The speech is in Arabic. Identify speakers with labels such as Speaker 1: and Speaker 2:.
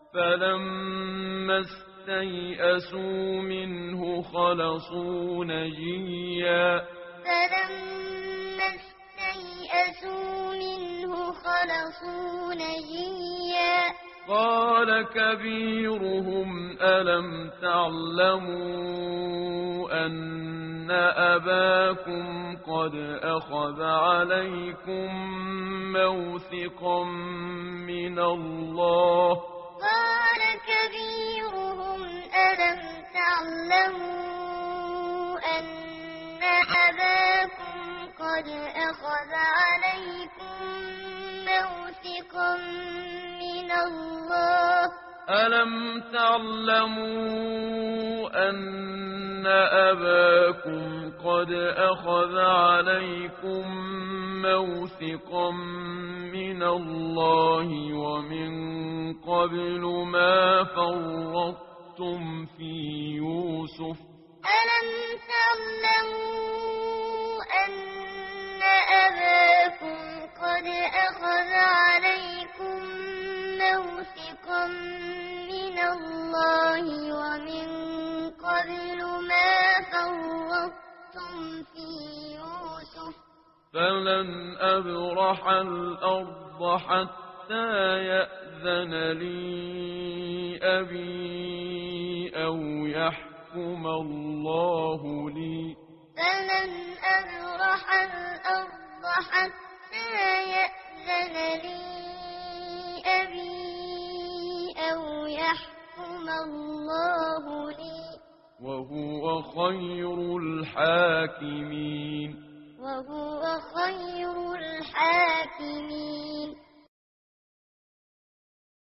Speaker 1: فلما استيئسوا منه خلصوا نجيا قال كبيرهم ألم تعلموا أن أباكم قد أخذ عليكم موثقا من الله ألم تعلموا أن أباكم قد أخذ عليكم موثقا من الله ومن قبل ما فرطتم في يوسف فلن أبرح الأرض حتى يأذن لي أبي أو يحكم الله لي وهو خير الحاكمين